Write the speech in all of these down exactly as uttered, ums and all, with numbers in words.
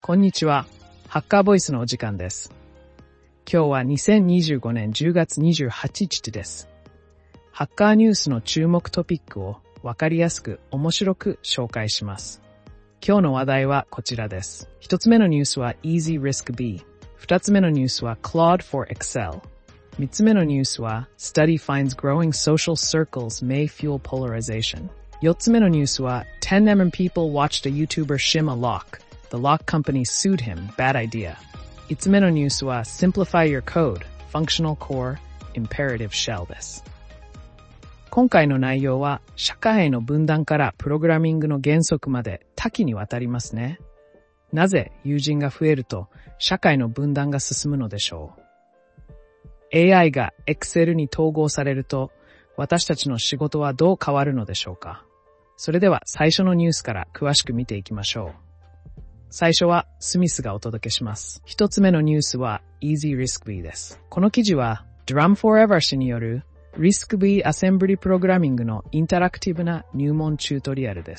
こんにちは。ハッカーボイスのお時間です。今日はにせんにじゅうごねんじゅうがつにじゅうはちにちです。ハッカーニュースの注目トピックをわかりやすく面白く紹介します。今日の話題はこちらです。一つ目のニュースは Easy Risk B。二つ目のニュースは Claude for Excel。三つ目のニュースは Study finds growing social circles may fuel polarization。四つ目のニュースは ten million people watched a YouTuber shim a lock。The lock company sued him. Bad idea. 五つ目のニュースは Simplify your code. Functional core. Imperative shell です。今回の内容は社会の分断からプログラミングの原則まで多岐にわたりますね。なぜ友人が増えると社会の分断が進むのでしょう。エーアイ が Excel に統合されると私たちの仕事はどう変わるのでしょうか。それでは最初のニュースから詳しく見ていきましょう。最初はスミスがお届けします。一つ目のニュースは Easy Risk B です。この記事は Drum Forever 氏による Risk B アセンブリプログラミングのインタラクティブな入門チュートリアルです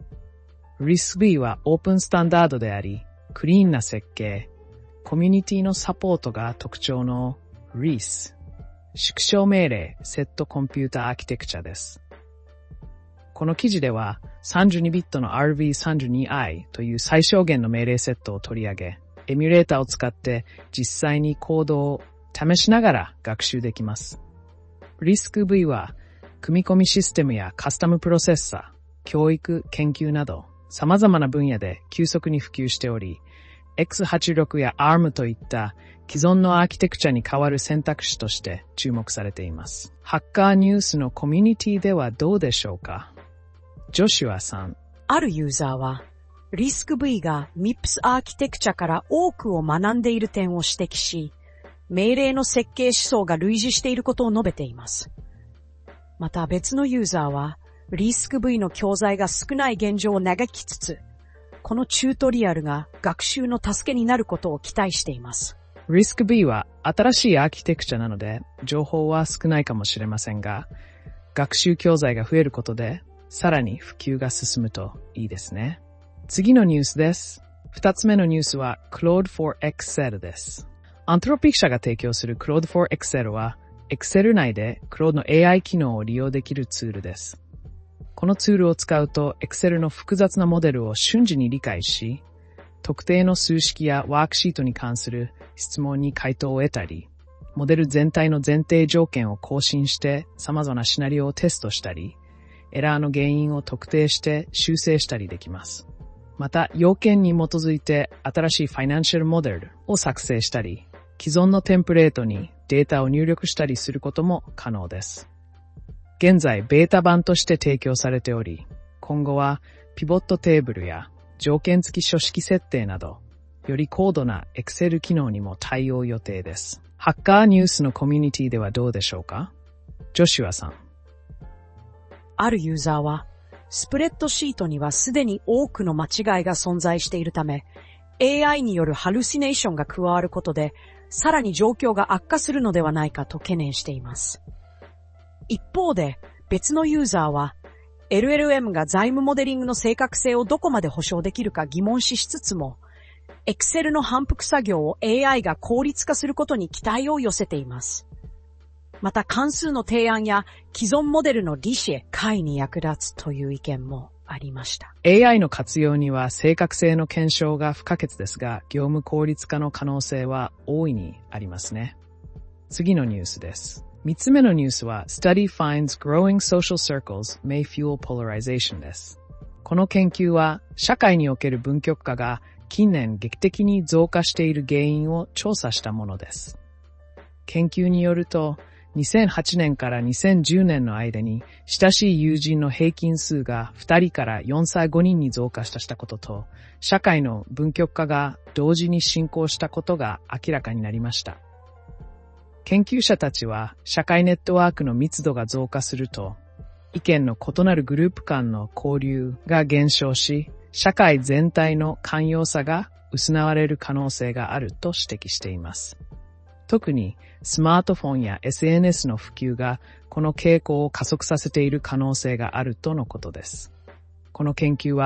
。Risk B はオープンスタンダードであり、クリーンな設計、コミュニティのサポートが特徴の アイエス、縮小命令セットコンピュータアーキテクチャです。この記事ではさんじゅうにビットの アールブイさんじゅうにアイ という最小限の命令セットを取り上げ、エミュレーターを使って実際にコードを試しながら学習できます。リスク V は組み込みシステムやカスタムプロセッサー、教育、研究など様々な分野で急速に普及しており、エックスはちじゅうろく や アーム といった既存のアーキテクチャに代わる選択肢として注目されています。ハッカーニュースのコミュニティではどうでしょうか。ジョシュアさん。 あるユーザーは、リスク V が ミップス アーキテクチャから多くを学んでいる点を指摘し、命令の設計思想が類似していることを述べています。また別のユーザーは、リスク V の教材が少ない現状を嘆きつつ、このチュートリアルが学習の助けになることを期待しています。 リスク B は新しいアーキテクチャなので、情報は少ないかもしれませんが、学習教材が増えることで、さらに普及が進むといいですね。次のニュースです。二つ目のニュースは Claude for Excel です。アントロピック社が提供する Claude for Excel は Excel 内で Claude の エーアイ 機能を利用できるツールです。このツールを使うと Excel の複雑なモデルを瞬時に理解し、特定の数式やワークシートに関する質問に回答を得たり、モデル全体の前提条件を更新して様々なシナリオをテストしたり、エラーの原因を特定して修正したりできます。また、要件に基づいて新しいファイナンシャルモデルを作成したり、既存のテンプレートにデータを入力したりすることも可能です。現在、ベータ版として提供されており、今後はピボットテーブルや条件付き書式設定など、より高度な Excel 機能にも対応予定です。ハッカーニュースのコミュニティではどうでしょうか。ジョシュアさん。 あるユーザーは、スプレッドシートにはすでに多くの間違いが存在しているため、エーアイ によるハルシネーションが加わることで、さらに状況が悪化するのではないかと懸念しています。一方で、別のユーザーは、エルエルエム が財務モデリングの正確性をどこまで保証できるか疑問視しつつも、Excel の反復作業を エーアイ が効率化することに期待を寄せています。また関数の提案や既存モデルの理解解に役立つという意見もありました。 エーアイ の活用には正確性の検証が不可欠ですが、業務効率化の可能性は大いにありますね。次のニュースです。三つ目のニュースは Study finds growing social circles may fuel polarization です。この研究は社会における分極化が近年劇的に増加している原因を調査したものです。研究によると、にせんはちねんからにせんじゅうねんの間に親しい友人の平均数がふたりからよんさいごにんに増加したことと、社会の分極化が同時に進行したことが明らかになりました。研究者たちは社会ネットワークの密度が増加すると、意見の異なるグループ間の交流が減少し、社会全体の寛容さが失われる可能性があると指摘しています。特にスマートフォンや エスエヌエス の普及がこの傾向を加速させている可能性があるとのことです。この研究は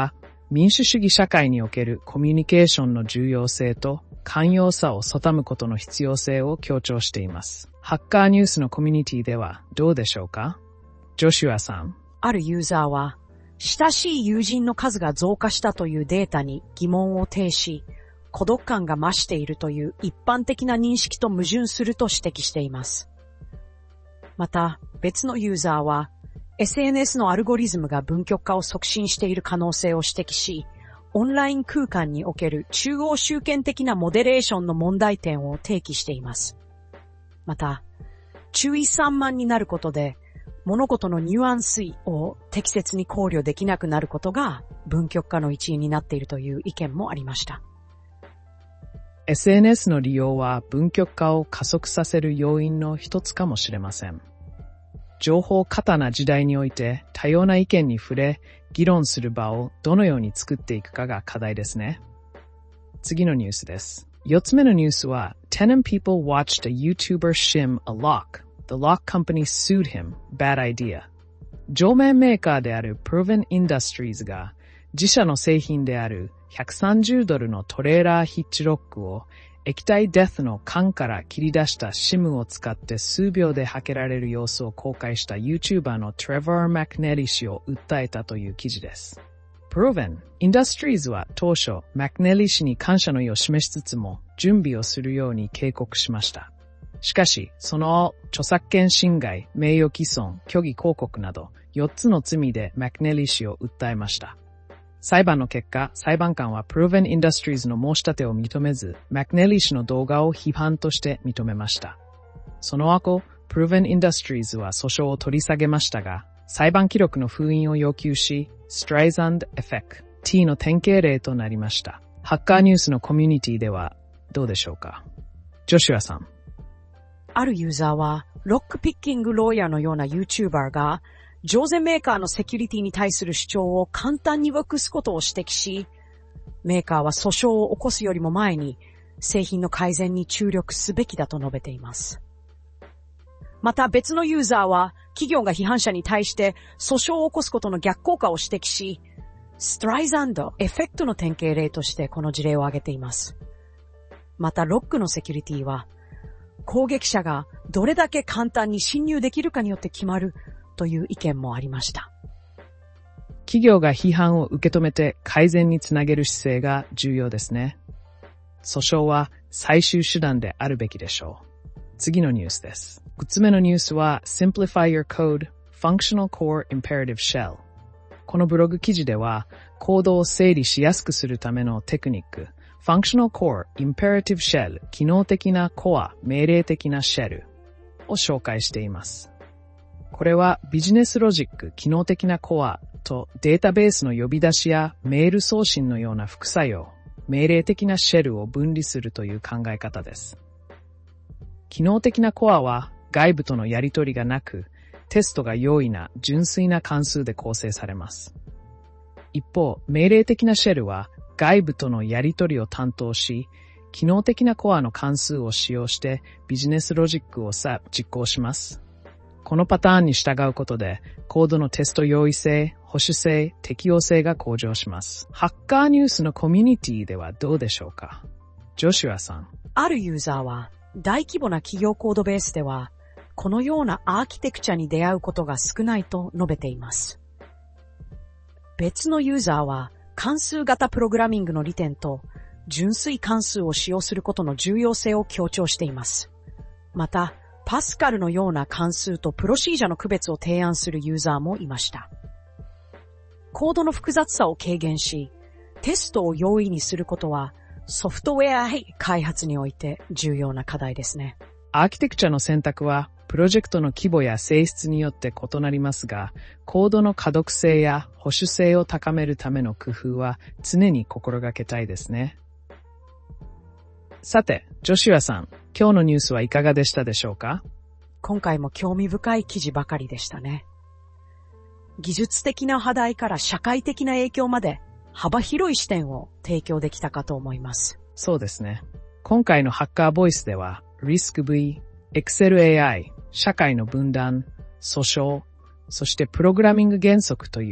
民主主義社会におけるコミュニケーションの重要性と寛容さを阻むことの必要性を強調しています。ハッカーニュースのコミュニティではどうでしょうか？ジョシュアさん。 あるユーザーは、親しい友人の数が増加したというデータに疑問を呈し、孤独感が増しているという一般的な認識と矛盾すると指摘しています。また、別のユーザーは、エスエヌエス のアルゴリズムが分極化を促進している可能性を指摘し、オンライン空間における中央集権的なモデレーションの問題点を提起しています。また、注意散漫になることで、物事のニュアンスを適切に考慮できなくなることが分極化の一因になっているという意見もありました。 エスエヌエス の利用は分極化を加速させる要因の一つかもしれません。情報過多な時代において多様な意見に触れ、議論する場をどのように作っていくかが課題ですね。次のニュースです。四つ目のニュースは、ten people watched a YouTuber shim a lock.The lock company sued him. Bad idea. 錠面メーカーである Proven Industries が自社の製品であるひゃくさんじゅうドルのトレーラーヒッチロックを液体デスの缶から切り出したシムを使って数秒で開けられる様子を公開した YouTuber の Trevor McNally 氏を訴えたという記事です。Proven Industries は当初 McNally 氏に感謝の意を示しつつも準備をするように警告しました。しかし、その著作権侵害、名誉毀損、虚偽広告などよっつの罪でマクネリー氏を訴えました。裁判の結果、裁判官は Proven Industries の申し立てを認めず、マクネリー氏の動画を批判として認めました。その後、Proven Industries は訴訟を取り下げましたが、裁判記録の封印を要求し、Streisand Effect T の典型例となりました。ハッカーニュースのコミュニティではどうでしょうか？ジョシュアさん。 あるユーザーは、ロックピッキングローヤーのような YouTuber が、錠剤メーカーのセキュリティに対する主張を簡単に訳すことを指摘し、メーカーは訴訟を起こすよりも前に、製品の改善に注力すべきだと述べています。また別のユーザーは、企業が批判者に対して訴訟を起こすことの逆効果を指摘し、ストライザンドエフェクトの典型例としてこの事例を挙げています。またロックのセキュリティは、攻撃者がどれだけ簡単に侵入できるかによって決まるという意見もありました。 企業が批判を受け止めて改善につなげる姿勢が重要ですね。訴訟は最終手段であるべきでしょう。次のニュースです。ふたつめのニュースは Simplify Your Code Functional Core Imperative Shell。このブログ記事ではコードを整理しやすくするためのテクニックFunctional Core Imperative Shell 機能的なコア命令的なシェルを紹介しています。これはビジネスロジック機能的なコアとデータベースの呼び出しやメール送信のような副作用、命令的なシェルを分離するという考え方です。機能的なコアは外部とのやり取りがなく、テストが容易な純粋な関数で構成されます。一方、命令的なシェルは外部とのやり取りを担当し、機能的なコアの関数を使用してビジネスロジックをさ実行します。このパターンに従うことで、コードのテスト容易性、保守性、適用性が向上します。ハッカーニュースのコミュニティではどうでしょうか？ジョシュアさん。 あるユーザーは、大規模な企業コードベースでは、このようなアーキテクチャに出会うことが少ないと述べています。別のユーザーは、関数型プログラミングの利点と純粋関数を使用することの重要性を強調しています。また、パスカルのような関数とプロシージャの区別を提案するユーザーもいました。コードの複雑さを軽減し、テストを容易にすることはソフトウェア開発において重要な課題ですね。 アーキテクチャの選択はプロジェクトの規模や性質によって異なりますが、コードの可読性や保守性を高めるための工夫は常に心がけたいですね。さて、ジョシュアさん、今日のニュースはいかがでしたでしょうか？ 今回も興味深い記事ばかりでしたね。技術的な課題から社会的な影響まで幅広い視点を提供できたかと思います。 そうですね。今回のハッカーボイスでは、リスク V、Excel エーアイ、社会の分断、訴訟、そしてプログラミング原則という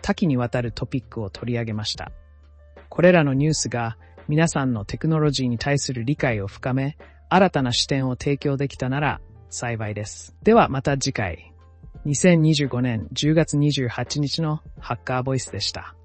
多岐にわたるトピックを取り上げました。これらのニュースが皆さんのテクノロジーに対する理解を深め、新たな視点を提供できたなら幸いです。ではまた次回。にせんにじゅうごねんじゅうがつにじゅうはちにちのハッカーボイスでした。